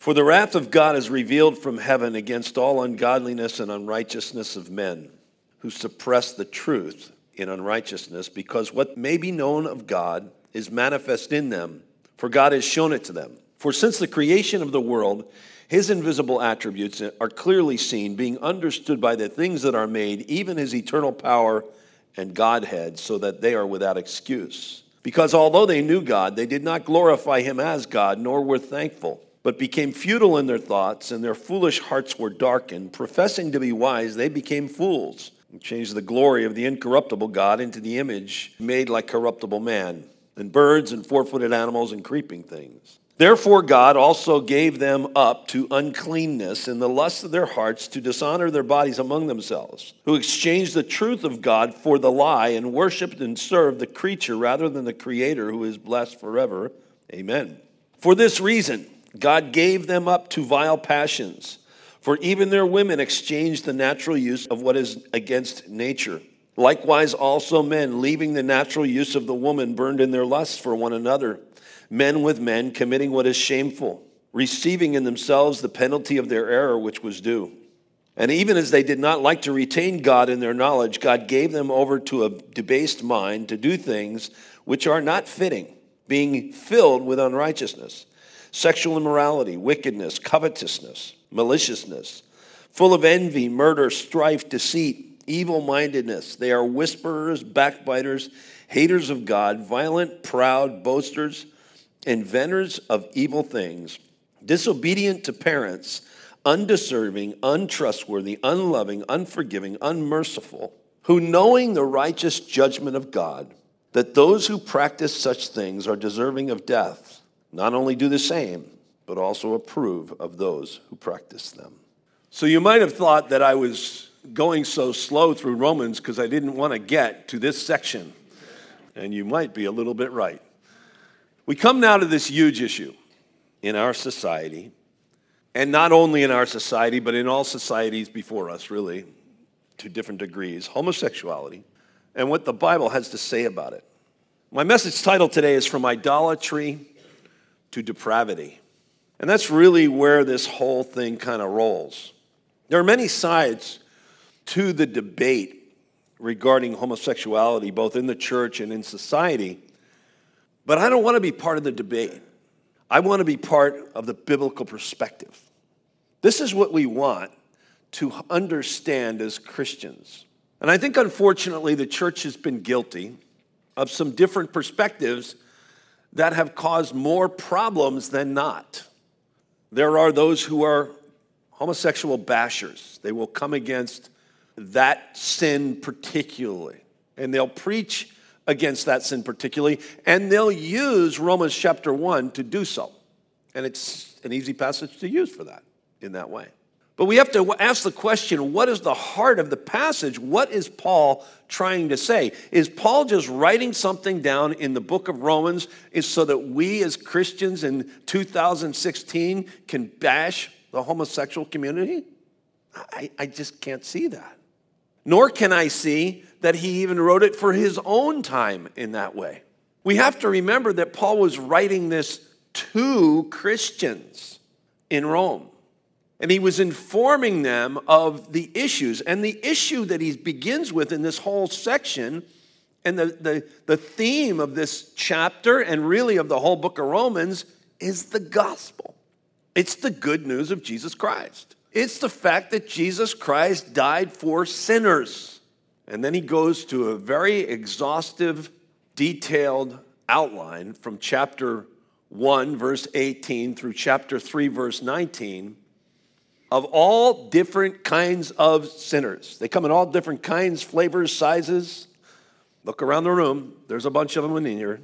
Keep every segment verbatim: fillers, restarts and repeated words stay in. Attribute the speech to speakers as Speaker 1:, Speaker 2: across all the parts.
Speaker 1: For the wrath of God is revealed from heaven against all ungodliness and unrighteousness of men, who suppress the truth in unrighteousness, because what may be known of God is manifest in them, for God has shown it to them. For since the creation of the world, his invisible attributes are clearly seen, being understood by the things that are made, even his eternal power and Godhead, so that they are without excuse. Because although they knew God, they did not glorify him as God, nor were thankful, but became futile in their thoughts, and their foolish hearts were darkened. Professing to be wise, they became fools, and changed the glory of the incorruptible God into the image made like corruptible man, and birds and four-footed animals and creeping things. Therefore God also gave them up to uncleanness in the lust of their hearts, to dishonor their bodies among themselves, who exchanged the truth of God for the lie, and worshipped and served the creature rather than the Creator, who is blessed forever. Amen. For this reason God gave them up to vile passions, for even their women exchanged the natural use of what is against nature. Likewise also men, leaving the natural use of the woman, burned in their lusts for one another, men with men, committing what is shameful, receiving in themselves the penalty of their error which was due. And even as they did not like to retain God in their knowledge, God gave them over to a debased mind to do things which are not fitting, being filled with unrighteousness, sexual immorality, wickedness, covetousness, maliciousness, full of envy, murder, strife, deceit, evil-mindedness. They are whisperers, backbiters, haters of God, violent, proud, boasters, inventors of evil things, disobedient to parents, undeserving, untrustworthy, unloving, unforgiving, unmerciful, who, knowing the righteous judgment of God, that those who practice such things are deserving of death, not only do the same, but also approve of those who practice them. So you might have thought that I was going so slow through Romans because I didn't want to get to this section. And you might be a little bit right. We come now to this huge issue in our society, and not only in our society, but in all societies before us, really, to different degrees, homosexuality, and what the Bible has to say about it. My message title today is From Idolatry to Depravity. And that's really where this whole thing kind of rolls. There are many sides to the debate regarding homosexuality, both in the church and in society. But I don't want to be part of the debate. I want to be part of the biblical perspective. This is what we want to understand as Christians. And I think, unfortunately, the church has been guilty of some different perspectives that have caused more problems than not. There are those who are homosexual bashers. They will come against that sin particularly, and they'll preach against that sin particularly, and they'll use Romans chapter one to do so. And it's an easy passage to use for that, in that way. But we have to ask the question, what is the heart of the passage? What is Paul trying to say? Is Paul just writing something down in the book of Romans is so that we as Christians in two thousand sixteen can bash the homosexual community? I, I just can't see that. Nor can I see that he even wrote it for his own time in that way. We have to remember that Paul was writing this to Christians in Rome. And he was informing them of the issues. And the issue that he begins with in this whole section, and the, the, the theme of this chapter, and really of the whole book of Romans, is the gospel. It's the good news of Jesus Christ. It's the fact that Jesus Christ died for sinners. And then he goes to a very exhaustive, detailed outline from chapter one, verse eighteen, through chapter three, verse nineteen, of all different kinds of sinners. They come in all different kinds, flavors, sizes. Look around the room. There's a bunch of them in here.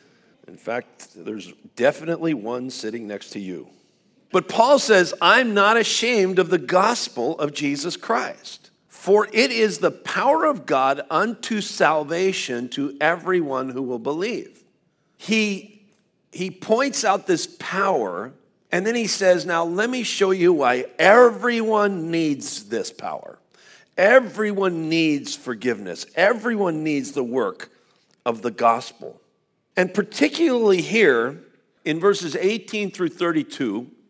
Speaker 1: In fact, there's definitely one sitting next to you. But Paul says, I'm not ashamed of the gospel of Jesus Christ, for it is the power of God unto salvation to everyone who will believe. He, he points out this power, and then he says, now let me show you why everyone needs this power. Everyone needs forgiveness. Everyone needs the work of the gospel. And particularly here, in verses eighteen through thirty-two,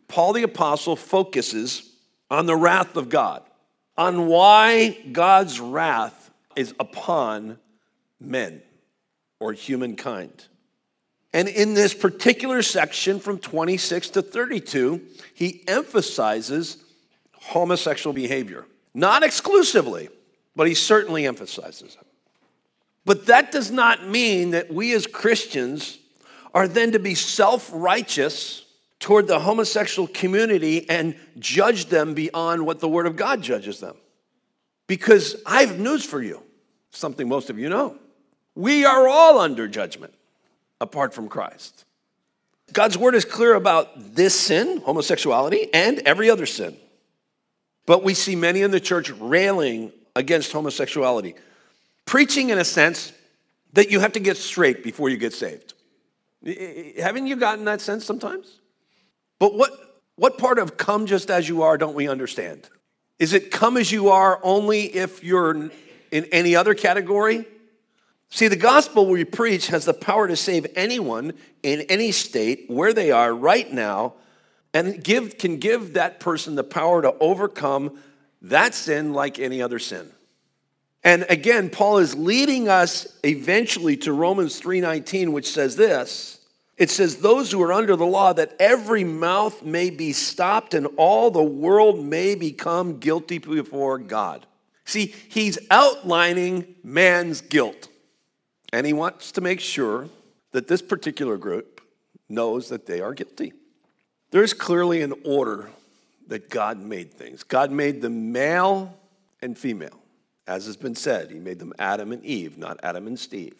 Speaker 1: Paul the Apostle focuses on the wrath of God, on why God's wrath is upon men or humankind. And in this particular section from twenty-six to thirty-two, he emphasizes homosexual behavior. Not exclusively, but he certainly emphasizes it. But that does not mean that we as Christians are then to be self-righteous toward the homosexual community and judge them beyond what the Word of God judges them. Because I have news for you, something most of you know. We are all under judgment apart from Christ. God's Word is clear about this sin, homosexuality, and every other sin. But we see many in the church railing against homosexuality, preaching in a sense that you have to get straight before you get saved. Haven't you gotten that sense sometimes? But what, what part of come just as you are don't we understand? Is it come as you are only if you're in any other category? See, the gospel we preach has the power to save anyone in any state where they are right now, and give can give that person the power to overcome that sin like any other sin. And again, Paul is leading us eventually to Romans three nineteen, which says this. It says, those who are under the law, that every mouth may be stopped and all the world may become guilty before God. See, he's outlining man's guilt. And he wants to make sure that this particular group knows that they are guilty. There's clearly an order that God made things. God made them male and female. As has been said, he made them Adam and Eve, not Adam and Steve.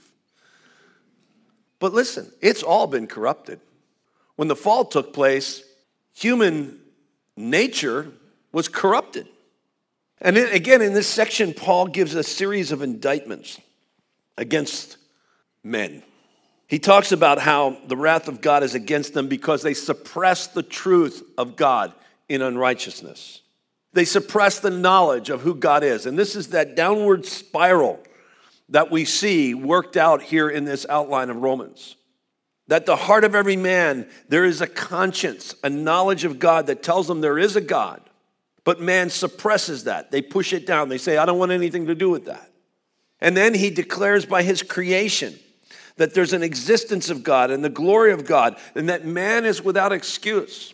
Speaker 1: But listen, it's all been corrupted. When the fall took place, human nature was corrupted. And then, again, in this section, Paul gives a series of indictments against men. He talks about how the wrath of God is against them because they suppress the truth of God in unrighteousness. They suppress the knowledge of who God is. And this is that downward spiral that we see worked out here in this outline of Romans. That the heart of every man, there is a conscience, a knowledge of God that tells them there is a God. But man suppresses that. They push it down. They say, I don't want anything to do with that. And then he declares by his creation that there's an existence of God and the glory of God, and that man is without excuse.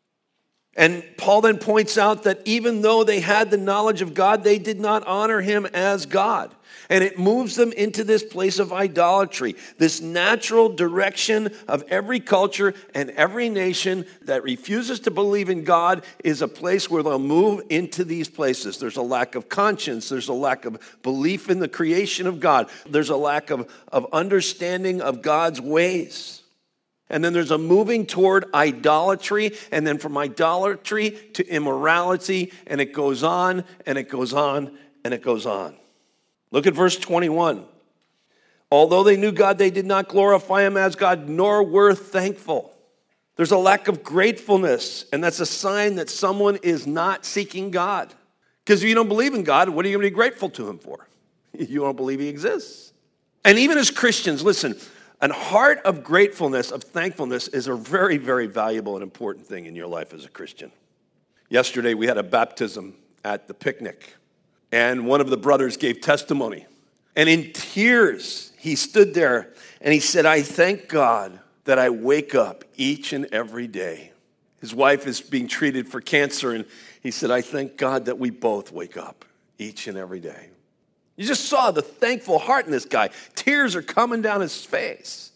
Speaker 1: And Paul then points out that even though they had the knowledge of God, they did not honor him as God. And it moves them into this place of idolatry, this natural direction of every culture and every nation that refuses to believe in God is a place where they'll move into these places. There's a lack of conscience. There's a lack of belief in the creation of God. There's a lack of, of understanding of God's ways. And then there's a moving toward idolatry, and then from idolatry to immorality, and it goes on, and it goes on, and it goes on. Look at verse twenty-one. Although they knew God, they did not glorify him as God, nor were thankful. There's a lack of gratefulness, and that's a sign that someone is not seeking God. Because if you don't believe in God, what are you going to be grateful to him for? You don't believe he exists. And even as Christians, listen, a heart of gratefulness, of thankfulness is a very, very valuable and important thing in your life as a Christian. Yesterday, we had a baptism at the picnic, and one of the brothers gave testimony. And in tears, he stood there and he said, I thank God that I wake up each and every day. His wife is being treated for cancer, and he said, I thank God that we both wake up each and every day. You just saw the thankful heart in this guy. Tears are coming down his face.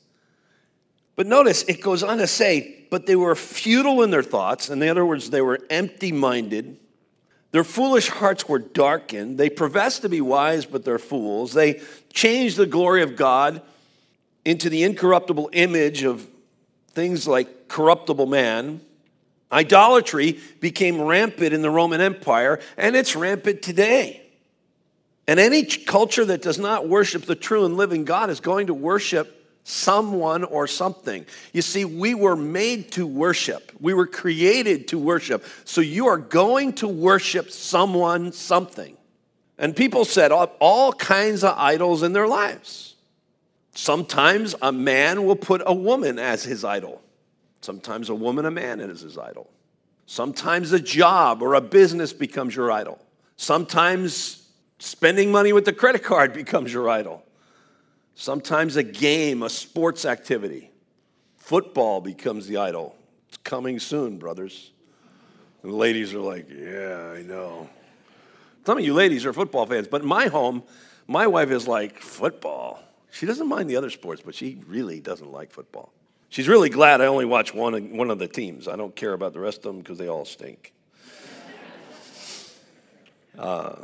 Speaker 1: But notice, it goes on to say, but they were futile in their thoughts. In other words, they were empty-minded. Their foolish hearts were darkened. They profess to be wise, but they're fools. They changed the glory of God into the incorruptible image of things like corruptible man. Idolatry became rampant in the Roman Empire, and it's rampant today. And any culture that does not worship the true and living God is going to worship someone or something. You see, we were made to worship. We were created to worship. So you are going to worship someone, something. And people set up all kinds of idols in their lives. Sometimes a man will put a woman as his idol. Sometimes a woman, a man as his idol. Sometimes a job or a business becomes your idol. Sometimes spending money with the credit card becomes your idol. Sometimes a game, a sports activity. Football becomes the idol. It's coming soon, brothers. And the ladies are like, yeah, I know. Some of you ladies are football fans, but in my home, my wife is like, football? She doesn't mind the other sports, but she really doesn't like football. She's really glad I only watch one, one of the teams. I don't care about the rest of them because they all stink. Uh,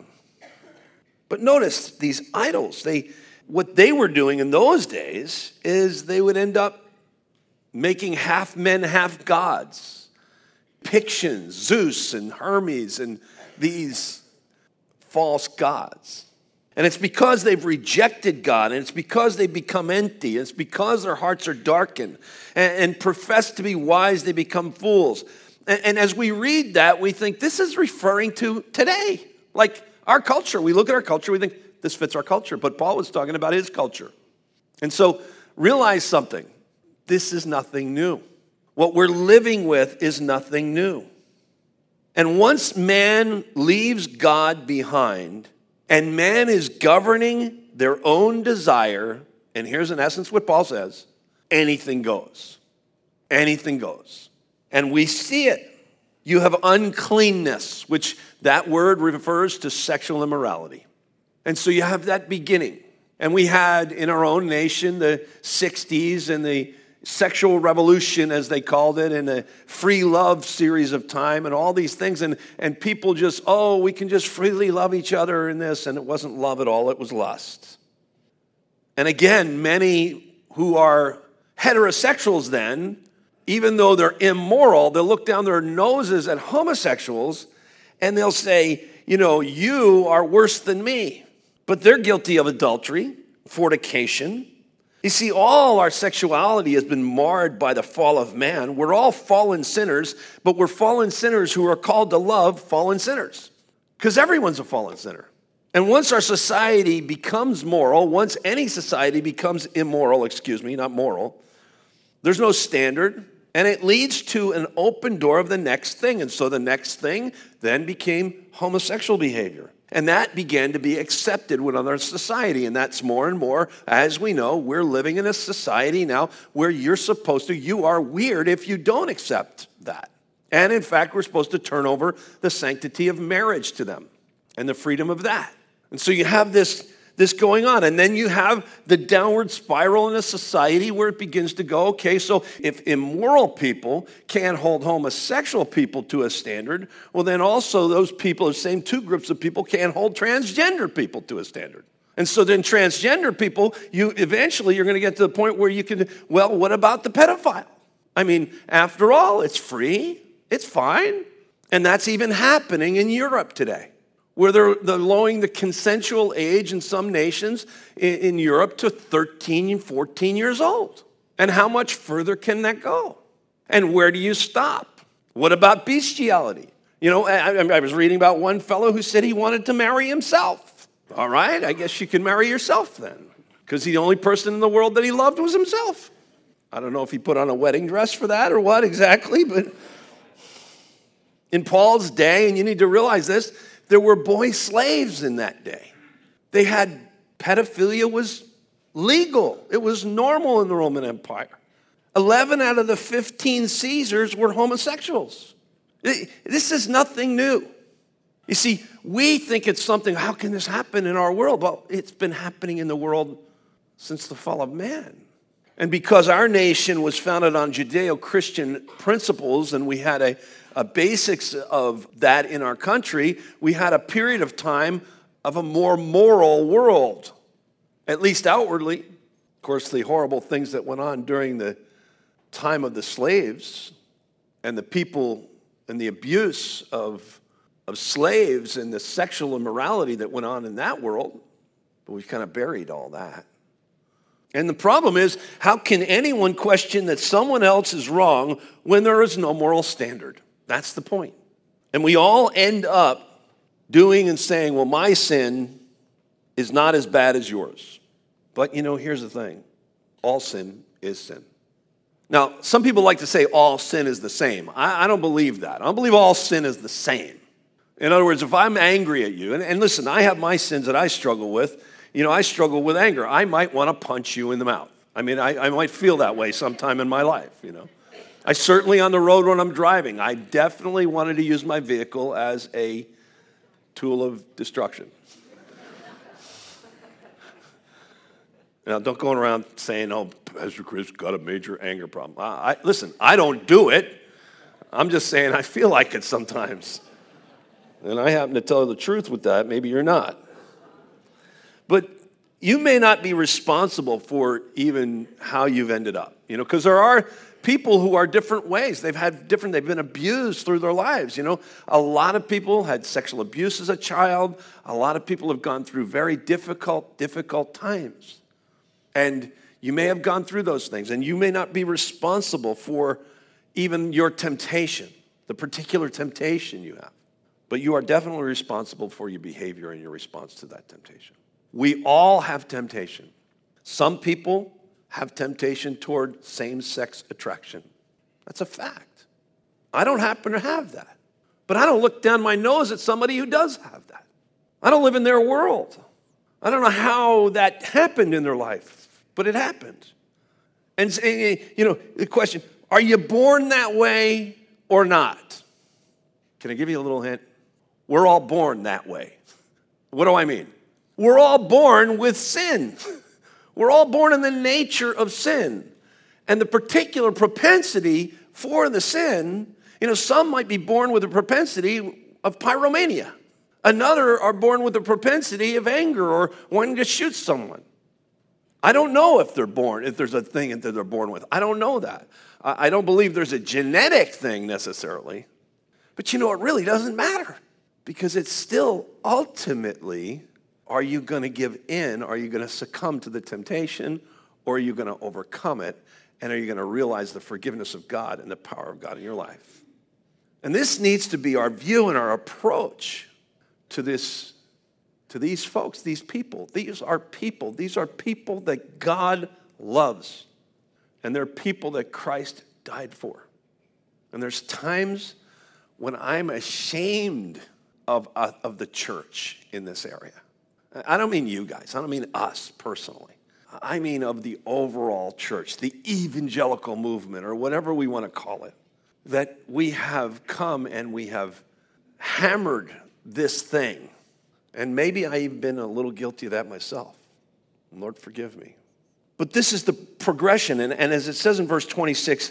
Speaker 1: but notice these idols, they, what they were doing in those days is they would end up making half men, half gods. Pictions, Zeus and Hermes and these false gods. And it's because they've rejected God, and it's because they become empty, it's because their hearts are darkened, and, and profess to be wise, they become fools. And, and as we read that, we think this is referring to today. Like our culture, we look at our culture, we think this fits our culture, but Paul was talking about his culture. And so realize something, this is nothing new. What we're living with is nothing new. And once man leaves God behind, and man is governing their own desire, and here's in essence what Paul says, anything goes. Anything goes. And we see it. You have uncleanness, which that word refers to sexual immorality. And so you have that beginning. And we had in our own nation the sixties and the sexual revolution, as they called it, and the free love series of time and all these things. And, and people just, oh, we can just freely love each other in this. And it wasn't love at all. It was lust. And again, many who are heterosexuals then, even though they're immoral, they'll look down their noses at homosexuals and they'll say, you know, you are worse than me. But they're guilty of adultery, fornication. You see, all our sexuality has been marred by the fall of man. We're all fallen sinners, but we're fallen sinners who are called to love fallen sinners. Because everyone's a fallen sinner. And once our society becomes moral, once any society becomes immoral, excuse me, not moral, there's no standard, and it leads to an open door of the next thing. And so the next thing then became homosexual behavior. And that began to be accepted within our society. And that's more and more, as we know, we're living in a society now where you're supposed to, you are weird if you don't accept that. And in fact, we're supposed to turn over the sanctity of marriage to them and the freedom of that. And so you have this, this going on. And then you have the downward spiral in a society where it begins to go, okay, so if immoral people can't hold homosexual people to a standard, well, then also those people, the same two groups of people, can't hold transgender people to a standard. And so then transgender people, you eventually you're going to get to the point where you can, well, what about the pedophile? I mean, after all, it's free, it's fine. And that's even happening in Europe today, where they're, they're lowering the consensual age in some nations in, in Europe to thirteen, fourteen years old. And how much further can that go? And where do you stop? What about bestiality? You know, I, I was reading about one fellow who said he wanted to marry himself. All right, I guess you can marry yourself then, because the only person in the world that he loved was himself. I don't know if he put on a wedding dress for that or what exactly, but in Paul's day, and you need to realize this, there were boy slaves in that day. They had, pedophilia was legal. It was normal in the Roman Empire. eleven out of the fifteen Caesars were homosexuals. This is nothing new. You see, we think it's something, how can this happen in our world? Well, it's been happening in the world since the fall of man. And because our nation was founded on Judeo-Christian principles, and we had a A basics of that in our country, we had a period of time of a more moral world, at least outwardly. Of course, the horrible things that went on during the time of the slaves and the people and the abuse of, of slaves and the sexual immorality that went on in that world, but we've kind of buried all that. And the problem is, how can anyone question that someone else is wrong when there is no moral standard? That's the point. And we all end up doing and saying, well, my sin is not as bad as yours. But, you know, here's the thing. All sin is sin. Now, some people like to say all sin is the same. I, I don't believe that. I don't believe all sin is the same. In other words, if I'm angry at you, and, and listen, I have my sins that I struggle with. You know, I struggle with anger. I might want to punch you in the mouth. I mean, I, I might feel that way sometime in my life, you know. I certainly, on the road when I'm driving, I definitely wanted to use my vehicle as a tool of destruction. Now, don't go around saying, oh, Pastor Chris got a major anger problem. I, I, listen, I don't do it. I'm just saying I feel like it sometimes. And I happen to tell you the truth with that. Maybe you're not. But you may not be responsible for even how you've ended up, you know, because there are people who are different ways. They've had different, they've been abused through their lives, you know. A lot of people had sexual abuse as a child. A lot of people have gone through very difficult, difficult times. And you may have gone through those things, and you may not be responsible for even your temptation, the particular temptation you have. But you are definitely responsible for your behavior and your response to that temptation. We all have temptation. Some people have temptation toward same-sex attraction. That's a fact. I don't happen to have that. But I don't look down my nose at somebody who does have that. I don't live in their world. I don't know how that happened in their life, but it happened. And, you know, the question, are you born that way or not? Can I give you a little hint? We're all born that way. What do I mean? We're all born with sin. We're all born in the nature of sin. And the particular propensity for the sin, you know, some might be born with a propensity of pyromania. Another are born with a propensity of anger or wanting to shoot someone. I don't know if they're born, if there's a thing that they're born with. I don't know that. I don't believe there's a genetic thing necessarily. But you know, it really doesn't matter. Because it's still ultimately, are you going to give in? Are you going to succumb to the temptation? Or are you going to overcome it? And are you going to realize the forgiveness of God and the power of God in your life? And this needs to be our view and our approach to this, to these folks, these people. These are people. These are people that God loves. And they're people that Christ died for. And there's times when I'm ashamed of, uh, of the church in this area. I don't mean you guys. I don't mean us personally. I mean of the overall church, the evangelical movement, or whatever we want to call it, that we have come and we have hammered this thing. And maybe I've been a little guilty of that myself. Lord, forgive me. But this is the progression. And, and as it says in verse twenty-six,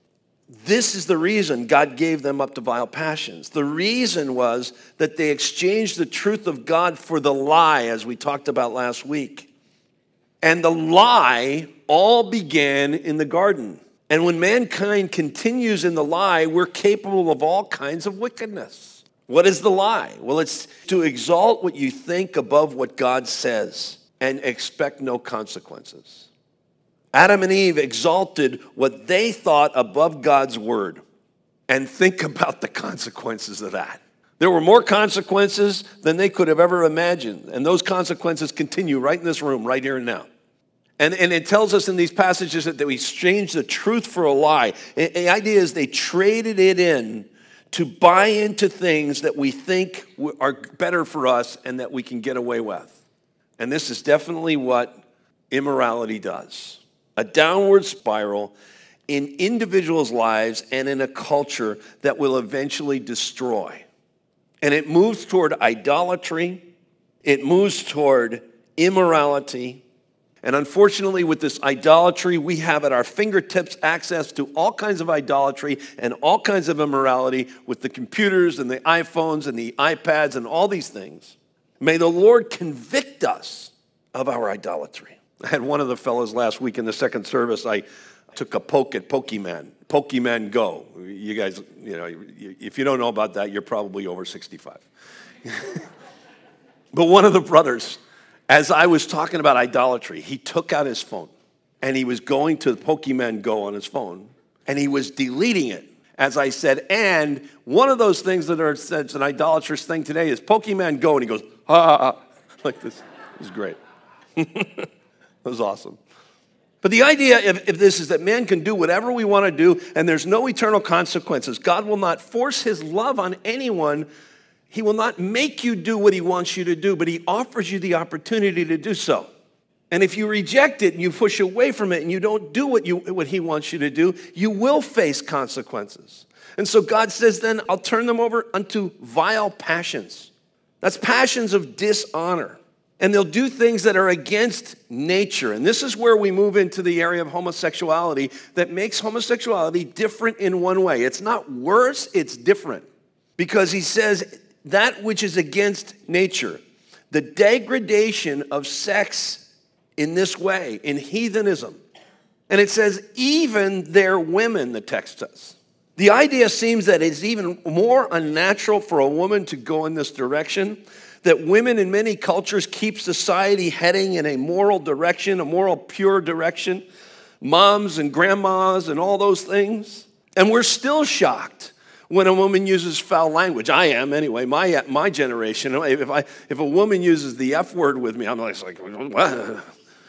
Speaker 1: this is the reason God gave them up to vile passions. The reason was that they exchanged the truth of God for the lie, as we talked about last week. And the lie all began in the garden. And when mankind continues in the lie, we're capable of all kinds of wickedness. What is the lie? Well, it's to exalt what you think above what God says and expect no consequences. Adam and Eve exalted what they thought above God's word. And think about the consequences of that. There were more consequences than they could have ever imagined. And those consequences continue right in this room, right here and now. And, and it tells us in these passages that, that we exchanged the truth for a lie. And the idea is they traded it in to buy into things that we think are better for us and that we can get away with. And this is definitely what immorality does. A downward spiral in individuals' lives and in a culture that will eventually destroy. And it moves toward idolatry. It moves toward immorality. And unfortunately, with this idolatry, we have at our fingertips access to all kinds of idolatry and all kinds of immorality with the computers and the iPhones and the iPads and all these things. May the Lord convict us of our idolatry. I had one of the fellows last week in the second service. I took a poke at Pokemon, Pokemon Go. You guys, you know, if you don't know about that, you're probably over sixty-five. But one of the brothers, as I was talking about idolatry, he took out his phone and he was going to Pokemon Go on his phone and he was deleting it. As I said, and one of those things that are that's an idolatrous thing today is Pokemon Go, and he goes, ha, ha, ha, like this. It was great. It was awesome. But the idea of, of this is that man can do whatever we want to do, and there's no eternal consequences. God will not force his love on anyone. He will not make you do what he wants you to do, but he offers you the opportunity to do so. And if you reject it and you push away from it and you don't do what, you, what he wants you to do, you will face consequences. And so God says then, I'll turn them over unto vile passions. That's passions of dishonor. And they'll do things that are against nature. And this is where we move into the area of homosexuality that makes homosexuality different in one way. It's not worse, it's different. Because he says that which is against nature, the degradation of sex in this way, in heathenism. And it says, even their women, the text says. The idea seems that it's even more unnatural for a woman to go in this direction, that women in many cultures keep society heading in a moral direction, a moral pure direction, moms and grandmas and all those things. And we're still shocked when a woman uses foul language. I am anyway, my my generation. If I if a woman uses the F word with me, I'm like, what?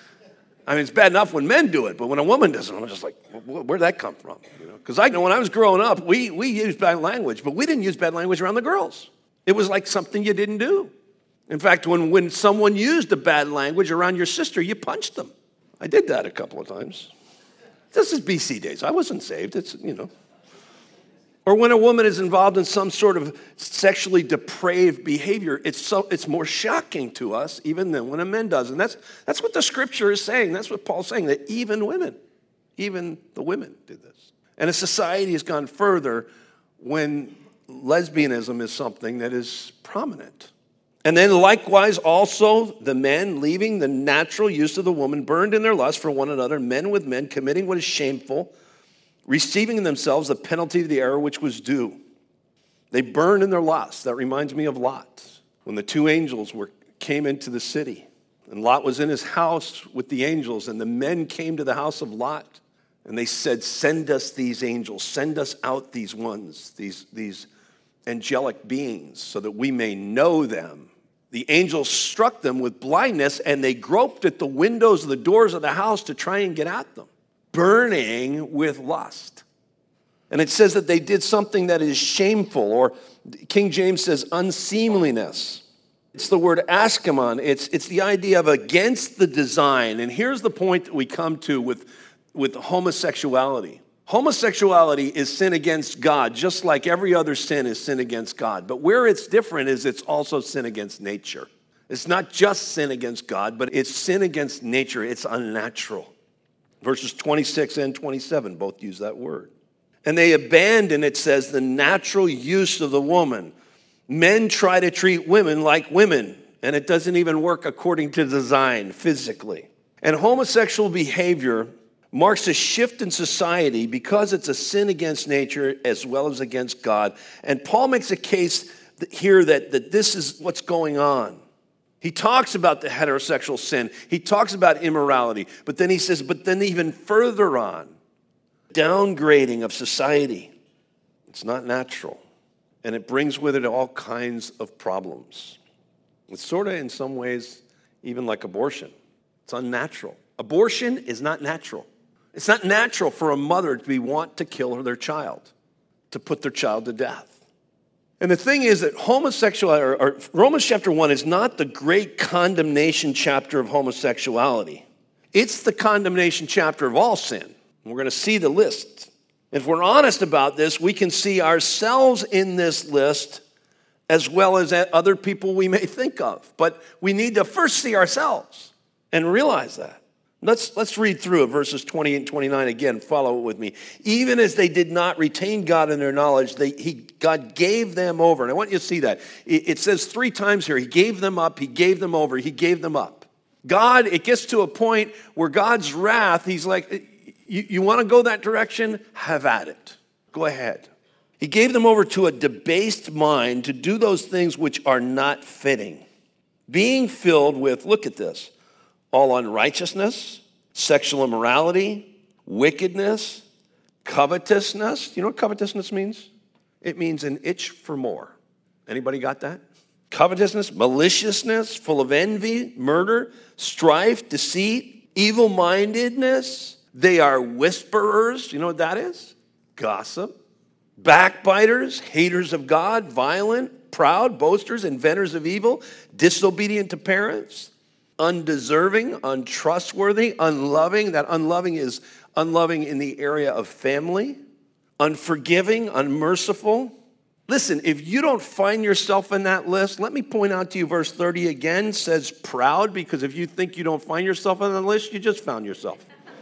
Speaker 1: I mean, it's bad enough when men do it, but when a woman does it, I'm just like, where'd that come from? You know, because I know when I was growing up, we we used bad language, but we didn't use bad language around the girls. It was like something you didn't do. In fact, when, when someone used a bad language around your sister, you punched them. I did that a couple of times. This is B C days. I wasn't saved. It's, you know. Or when a woman is involved in some sort of sexually depraved behavior, it's so it's more shocking to us even than when a man does. And that's that's what the scripture is saying. That's what Paul's saying, that even women, even the women did this. And a society has gone further when lesbianism is something that is prominent. And then likewise also the men, leaving the natural use of the woman, burned in their lust for one another, men with men, committing what is shameful, receiving in themselves the penalty of the error which was due. They burned in their lust. That reminds me of Lot, when the two angels were came into the city. And Lot was in his house with the angels, and the men came to the house of Lot, and they said, send us these angels, send us out these ones, these, these angelic beings, so that we may know them. The angels struck them with blindness, and they groped at the windows of the doors of the house to try and get at them, burning with lust. And it says that they did something that is shameful, or King James says unseemliness. It's the word askamon. It's, it's the idea of against the design. And here's the point that we come to with, with homosexuality. Homosexuality is sin against God, just like every other sin is sin against God. But where it's different is it's also sin against nature. It's not just sin against God, but it's sin against nature. It's unnatural. Verses twenty-six and twenty-seven both use that word. And they abandon, it says, the natural use of the woman. Men try to treat women like women, and it doesn't even work according to design physically. And homosexual behavior marks a shift in society because it's a sin against nature as well as against God. And Paul makes a case here that, that this is what's going on. He talks about the heterosexual sin. He talks about immorality. But then he says, but then even further on, downgrading of society. It's not natural. And it brings with it all kinds of problems. It's sort of in some ways even like abortion. It's unnatural. Abortion is not natural. It's not natural for a mother to be want to kill their child, to put their child to death. And the thing is that homosexuality, or, or Romans chapter one is not the great condemnation chapter of homosexuality. It's the condemnation chapter of all sin. And we're going to see the list. If we're honest about this, we can see ourselves in this list as well as other people we may think of. But we need to first see ourselves and realize that. Let's, let's read through it, verses twenty and twenty-nine again. Follow it with me. Even as they did not retain God in their knowledge, they, he, God gave them over. And I want you to see that. It, it says three times here, he gave them up, he gave them over, he gave them up. God, it gets to a point where God's wrath, he's like, you, you want to go that direction? Have at it. Go ahead. He gave them over to a debased mind to do those things which are not fitting. Being filled with, look at this, all unrighteousness, sexual immorality, wickedness, covetousness. You know what covetousness means? It means an itch for more. Anybody got that? Covetousness, maliciousness, full of envy, murder, strife, deceit, evil-mindedness. They are whisperers. You know what that is? Gossip. Backbiters, haters of God, violent, proud, boasters, inventors of evil, disobedient to parents, undeserving, untrustworthy, unloving. That unloving is unloving in the area of family. Unforgiving, unmerciful. Listen, if you don't find yourself in that list, let me point out to you verse thirty again says proud, because if you think you don't find yourself on the list, you just found yourself.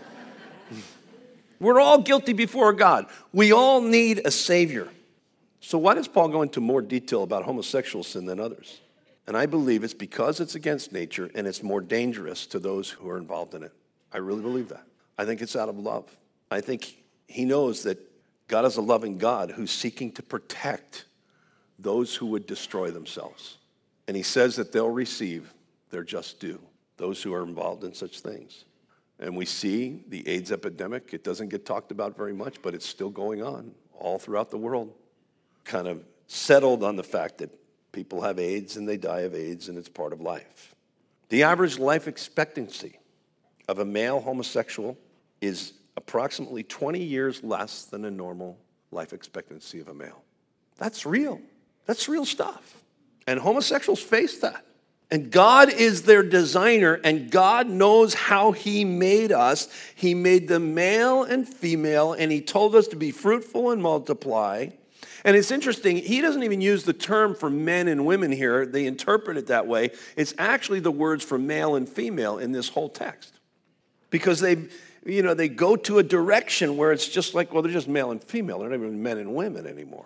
Speaker 1: We're all guilty before God. We all need a Savior. So why does Paul go into more detail about homosexual sin than others? And I believe it's because it's against nature and it's more dangerous to those who are involved in it. I really believe that. I think it's out of love. I think he knows that God is a loving God who's seeking to protect those who would destroy themselves. And he says that they'll receive their just due, those who are involved in such things. And we see the AIDS epidemic. It doesn't get talked about very much, but it's still going on all throughout the world. Kind of settled on the fact that people have AIDS and they die of AIDS and it's part of life. The average life expectancy of a male homosexual is approximately twenty years less than a normal life expectancy of a male. That's real. That's real stuff. And homosexuals face that. And God is their designer, and God knows how he made us. He made them male and female, and he told us to be fruitful and multiply. And it's interesting, he doesn't even use the term for men and women here. They interpret it that way. It's actually the words for male and female in this whole text. Because they, you know, they go to a direction where it's just like, well, they're just male and female. They're not even men and women anymore.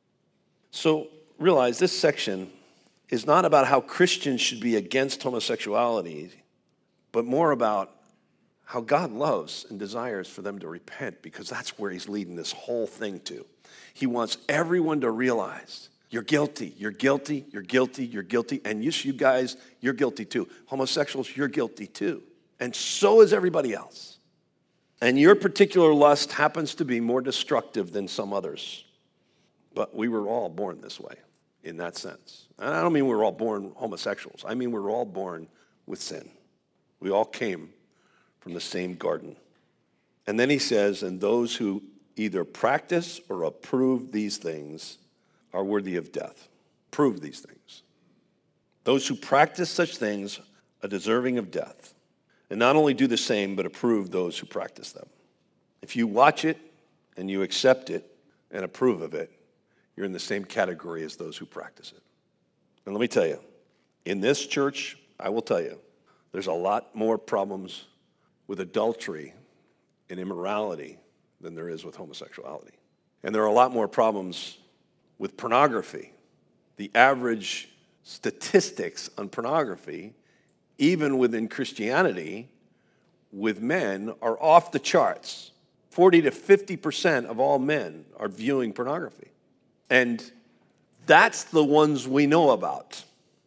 Speaker 1: So realize this section is not about how Christians should be against homosexuality, but more about how God loves and desires for them to repent, because that's where he's leading this whole thing to. He wants everyone to realize you're guilty, you're guilty, you're guilty, you're guilty, and you, you guys, you're guilty too. Homosexuals, you're guilty too. And so is everybody else. And your particular lust happens to be more destructive than some others. But we were all born this way in that sense. And I don't mean we were all born homosexuals. I mean we were all born with sin. We all came from the same garden. And then he says, and those who either practice or approve these things are worthy of death. Prove these things. Those who practice such things are deserving of death. And not only do the same, but approve those who practice them. If you watch it and you accept it and approve of it, you're in the same category as those who practice it. And let me tell you, in this church, I will tell you, there's a lot more problems with adultery and immorality than there is with homosexuality. And there are a lot more problems with pornography. The average statistics on pornography, even within Christianity, with men are off the charts. forty to fifty percent of all men are viewing pornography. And that's the ones we know about.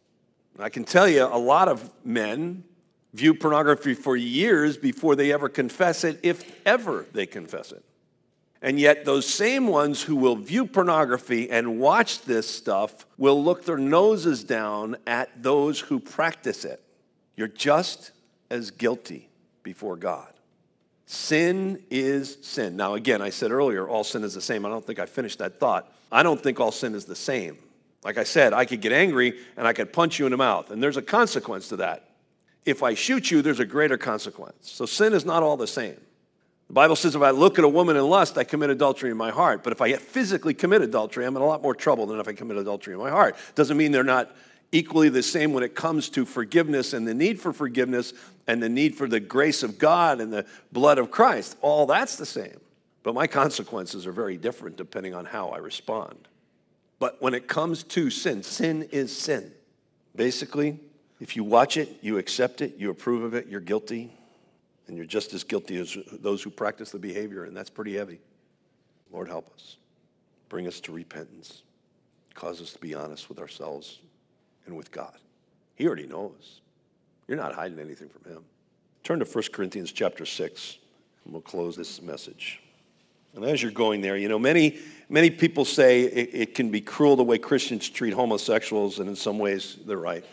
Speaker 1: I can tell you a lot of men view pornography for years before they ever confess it, if ever they confess it. And yet those same ones who will view pornography and watch this stuff will look their noses down at those who practice it. You're just as guilty before God. Sin is sin. Now, again, I said earlier, all sin is the same. I don't think I finished that thought. I don't think all sin is the same. Like I said, I could get angry and I could punch you in the mouth, and there's a consequence to that. If I shoot you, there's a greater consequence. So sin is not all the same. The Bible says if I look at a woman in lust, I commit adultery in my heart. But if I physically commit adultery, I'm in a lot more trouble than if I commit adultery in my heart. Doesn't mean they're not equally the same when it comes to forgiveness and the need for forgiveness and the need for the grace of God and the blood of Christ. All that's the same. But my consequences are very different depending on how I respond. But when it comes to sin, sin is sin. Basically, if you watch it, you accept it, you approve of it, you're guilty, and you're just as guilty as those who practice the behavior, and that's pretty heavy. Lord, help us. Bring us to repentance. Cause us to be honest with ourselves and with God. He already knows. You're not hiding anything from him. Turn to First Corinthians chapter six, and we'll close this message. And as you're going there, you know, many many people say it, it can be cruel the way Christians treat homosexuals, and in some ways they're right.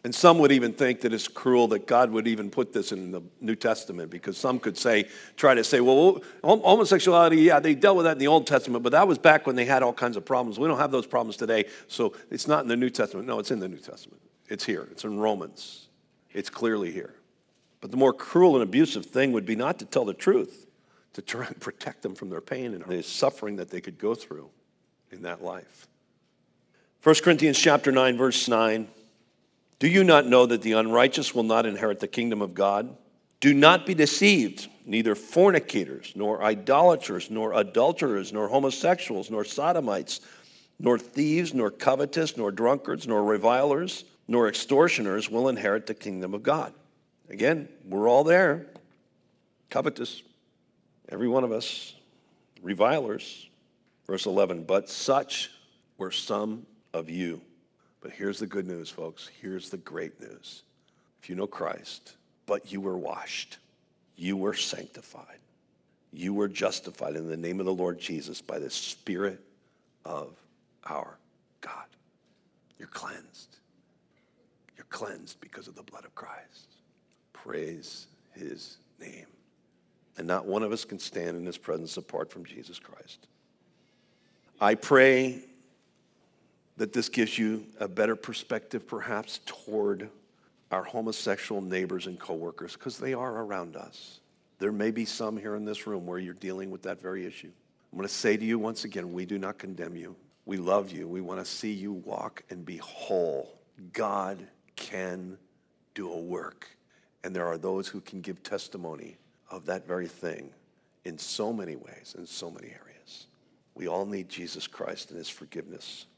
Speaker 1: And some would even think that it's cruel that God would even put this in the New Testament, because some could say, try to say, well, homosexuality, yeah, they dealt with that in the Old Testament, but that was back when they had all kinds of problems. We don't have those problems today, so it's not in the New Testament. No, it's in the New Testament. It's here. It's in Romans. It's clearly here. But the more cruel and abusive thing would be not to tell the truth, to try and protect them from their pain and the suffering that they could go through in that life. First Corinthians chapter nine, verse nine. Do you not know that the unrighteous will not inherit the kingdom of God? Do not be deceived. Neither fornicators, nor idolaters, nor adulterers, nor homosexuals, nor sodomites, nor thieves, nor covetous, nor drunkards, nor revilers, nor extortioners will inherit the kingdom of God. Again, we're all there. Covetous, every one of us. Revilers. Verse eleven, but such were some of you. But here's the good news, folks. Here's the great news. If you know Christ, but you were washed, you were sanctified, you were justified in the name of the Lord Jesus by the Spirit of our God. You're cleansed. You're cleansed because of the blood of Christ. Praise his name. And not one of us can stand in his presence apart from Jesus Christ. I pray that this gives you a better perspective, perhaps, toward our homosexual neighbors and coworkers, because they are around us. There may be some here in this room where you're dealing with that very issue. I'm going to say to you once again, we do not condemn you. We love you. We want to see you walk and be whole. God can do a work, and there are those who can give testimony of that very thing in so many ways, in so many areas. We all need Jesus Christ and his forgiveness.